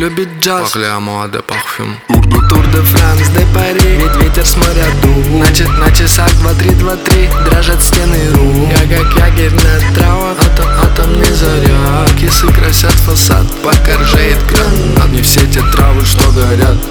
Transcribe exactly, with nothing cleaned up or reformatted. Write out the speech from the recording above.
любит джаз. Пахлямо де парфюм. Тур де Франс, де Пари, ведь ветер с моря дует. Значит на часах два три два три дрожат стены рук. Я как ягерь на травах, атом, атомный заряд. Кисы красят фасад, пока ржеет гранат. Не все те травы, что горят,